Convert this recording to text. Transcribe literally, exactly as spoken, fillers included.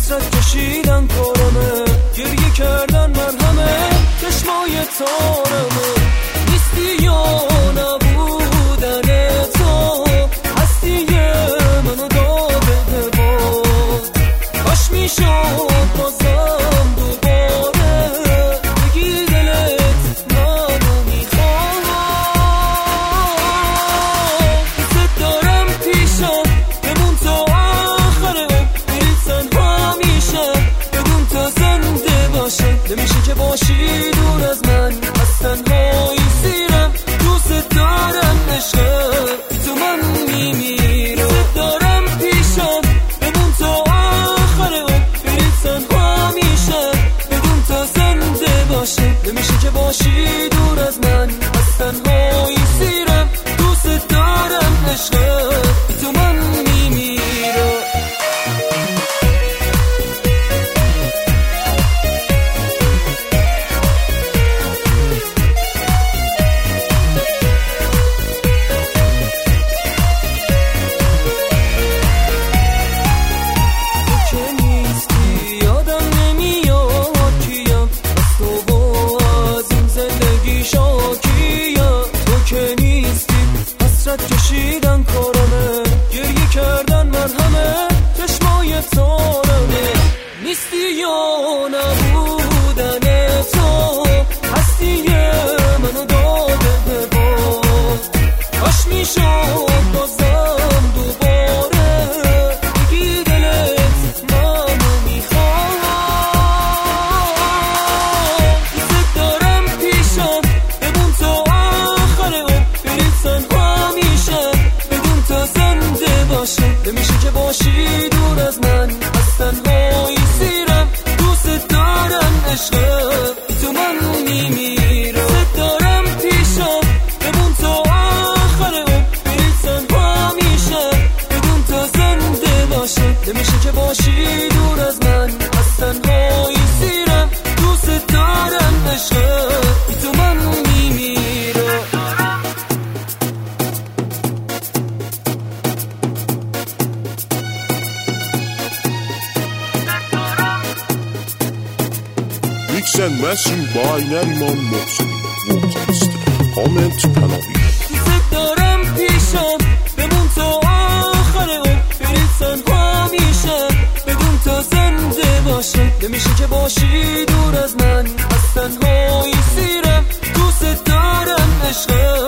حسرت کشیدن کارمه، گریه کردن مرهمه، چشمای تارمه. نیستی یا نبودن تو، هستی منو داده به باد. کاش میشد بازم دوباره بگی دلت منو میخواد. دوست دارم پیشم بمون تا آخر عمر، بری تنها میشه بدون تو زنده باشه. نمیشه که باشی دور از من، از تنهایی سیرم. دوست دارم عشقم بی تو من میمیرم. دوست دارم پیشم بمون تا آخر عمر، بری تنها میشه بدون تو زنده باشه. نمیشه که باشی دور از من، از تنهایی سیرم. دوست دارم عشقم بی تو من میمیرم. کشیدن کارمه، گریه کردن مرهمه، چشمای تارمه. نیستی یا نبودن تو، هستی منو داده به باد. کاش میشد بازم دوباره بگی دلت منو میخواد. دوست دارم پیشم بمون تا آخر عمر، بری تنها بدون تو زنده باشه. نمیشه که باشی دور از من، از تنهایی سیرم. دوست دارم عشقم بی تو من میمیرم. دوست دارم پیشم بمون تا آخر عمر، بری تنها میشه بدون تو زنده باشه. نمیشه که باشی دور از من، از تنهایی سیرم. دوست دارم عشقم بی تو من میمیرم. Mix and mastering by Nariman Mohseni. Comment پناهی. دوست دارم پیشم بمون تا آخر عمر، بری تنها میشه بدون تو زنده باشه. نمیشه که باشی دور از من، از تنهایی سیرم. دوست دارم عشقم